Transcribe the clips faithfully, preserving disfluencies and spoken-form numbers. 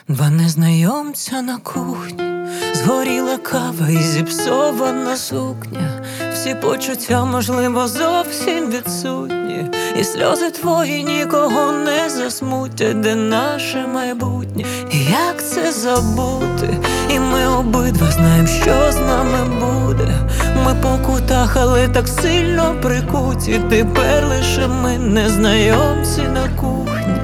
Два незнайомця на кухні, згоріла кава і зіпсована сукня. Всі почуття, можливо, зовсім відсутні, і сльози твої нікого не засмутять. Де наше майбутнє? І як це забути? І ми обидва знаємо, що з нами буде. Ми по кутах, але так сильно прикуті. Тепер лише ми незнайомці на кухні.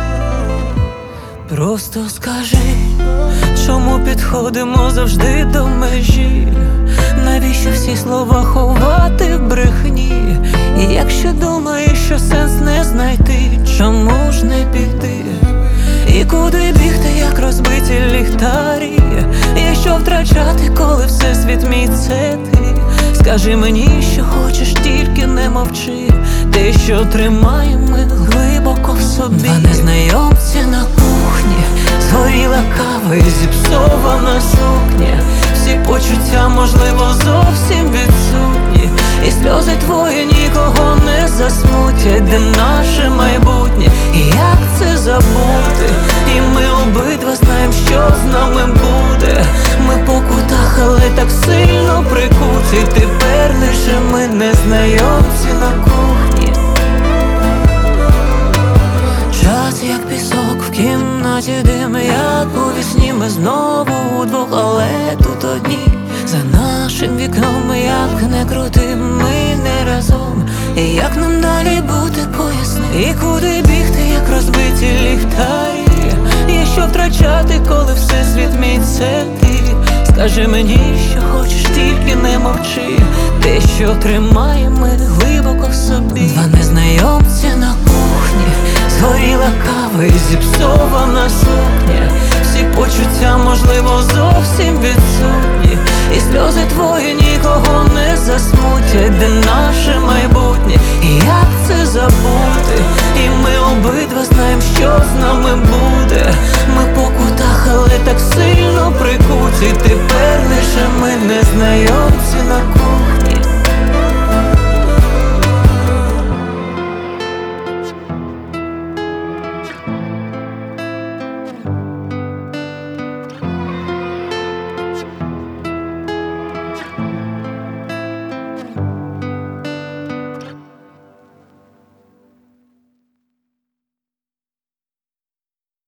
Просто скажи, чому підходимо завжди до межі? Навіщо всі слова ховати в брехні? І якщо думаєш, що сенс не знайти, чому ж не піти? І куди бігти, як розбиті ліхтарі? І що втрачати, коли всесвіт мій це ти? Скажи мені, що хочеш, тільки не мовчи. Те, що тримаємо ми глибоко в собі. Два незнайомці на кухні, згоріла кава і зіпсована сукня. Всі почуття, можливо, зовсім відсутні, і сльози твої нікого не засмутять. Де наше майбутнє? І як це забути? І ми обидва знаємо, що з нами буде. Ми по кутах, але так сильно прикуті. Тепер лише ми незнайомці на кухні. Час як пісок в кімнаті дим, як у вісні ми знову удвох, але тут одні. За нашим вікном, як не крути, ми не разом. І як нам далі бути, поясни? І куди бігти, як розбиті ліхтарі? І що втрачати, коли всесвіт мій це ти? Скажи мені, що хочеш, тільки не мовчи. Те, що тримаємо ми глибоко в собі. Два незнайомця на кухні, згоріла кава і зіпсована сукня. Всі почуття, можливо, зовсім відсутні, і сльози твої нікого не засмутять. Де наше майбутнє? І як це забути?